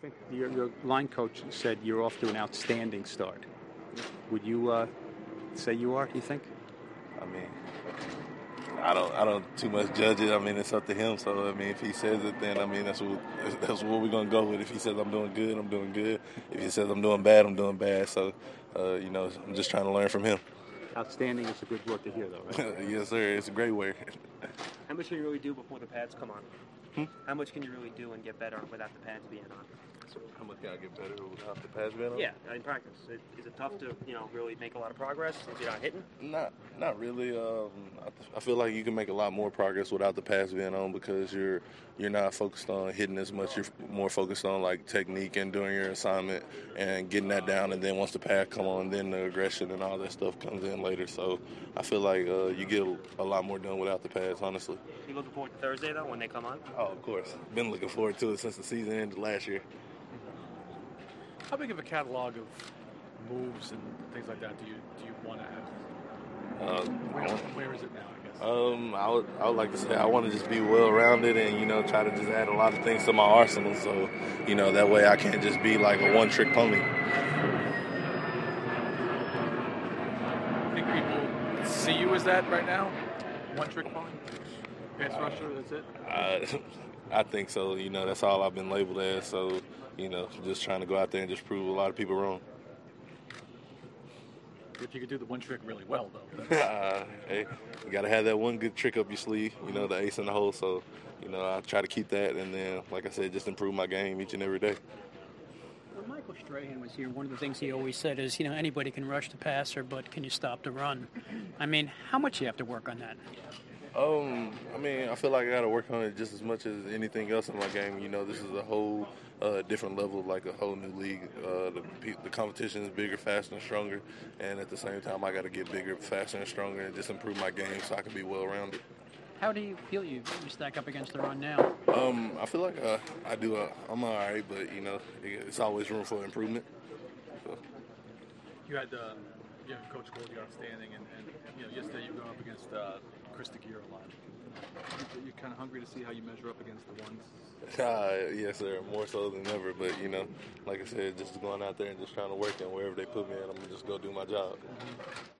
think your line coach said you're off to an outstanding start. Would you say you are? You think? I mean, I don't too much judge it. I mean, it's up to him. So I mean, if he says it, then I mean that's what we're gonna go with. If he says I'm doing good, I'm doing good. If he says I'm doing bad, I'm doing bad. So I'm just trying to learn from him. Outstanding is a good word to hear, though, right? Yes, sir. It's a great word. How much can you really do before the pads come on? How much can you really do and get better without the pads being on? How much can I get better without the pads being on? Yeah, in practice. Is it tough to really make a lot of progress if you're not hitting? Not really. I feel like you can make a lot more progress without the pads being on because you're not focused on hitting as much. You're more focused on like technique and doing your assignment and getting that down. And then once the pad come on, then the aggression and all that stuff comes in later. So I feel like you get a lot more done without the pads, honestly. You looking forward to Thursday though when they come on? Oh, of course. Been looking forward to it since the season ended last year. How big of a catalog of moves and things like that do you want to have? Where is it now, I guess? I would like to say I want to just be well-rounded and, try to just add a lot of things to my arsenal. So, that way I can't just be like a one-trick pony. I think people see you as that right now? One-trick pony? Pass rusher, that's it? I think so. That's all I've been labeled as. So, just trying to go out there and just prove a lot of people wrong. If you could do the one trick really well, though. Hey, you got to have that one good trick up your sleeve, the ace in the hole. So, I try to keep that. And then, like I said, just improve my game each and every day. When Michael Strahan was here, one of the things he always said is, anybody can rush the passer, but can you stop the run? I mean, how much do you have to work on that? I feel like I got to work on it just as much as anything else in my game. This is a whole different level, like a whole new league. The competition is bigger, faster, and stronger. And at the same time, I got to get bigger, faster, and stronger and just improve my game so I can be well-rounded. How do you feel you stack up against the run now? I feel like I'm all right, but, it's always room for improvement. So. You had Coach called you outstanding, and yesterday you were going up against Chris DeGear a lot. You're kind of hungry to see how you measure up against the ones? Yes, sir. More so than ever. But, like I said, just going out there and just trying to work, and wherever they put me in, I'm going to just go do my job. Mm-hmm.